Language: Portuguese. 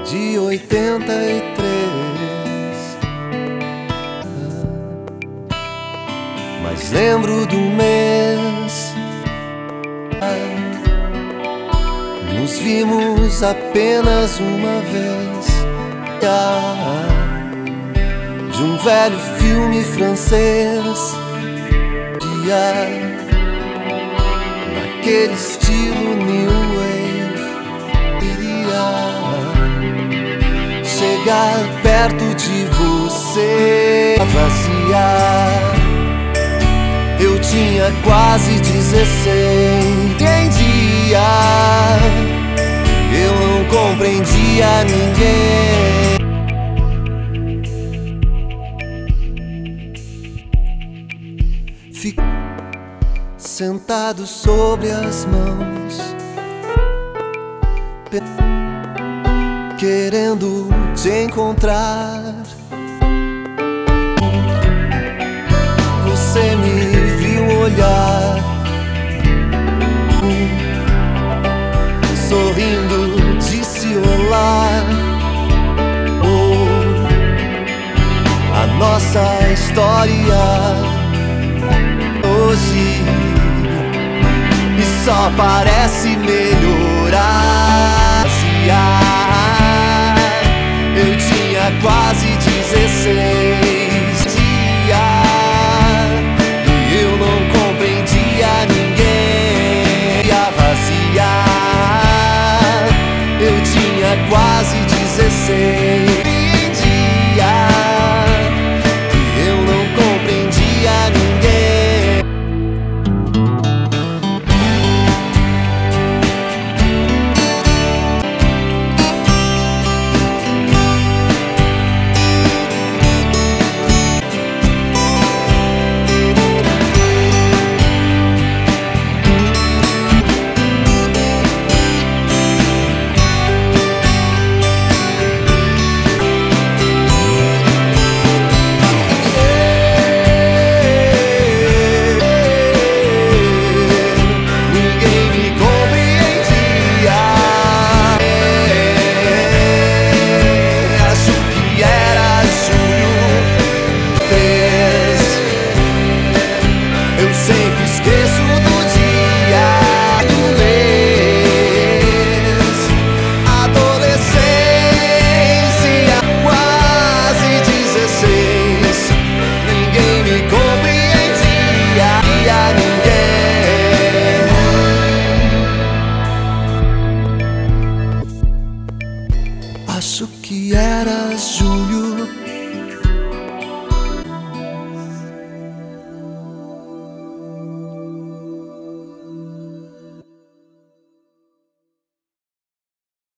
de 83. Mas lembro do mês, nos vimos apenas uma vez, de um velho filme francês, naquele estilo new wave. Queria chegar perto de você, vazia. Eu tinha quase 16. Entendia, eu não compreendia ninguém. Fiquei sentado sobre as mãos, querendo te encontrar. Você me viu olhar, sorrindo, disse olá. A nossa história hoje e só parece melhorar. Eu tinha quase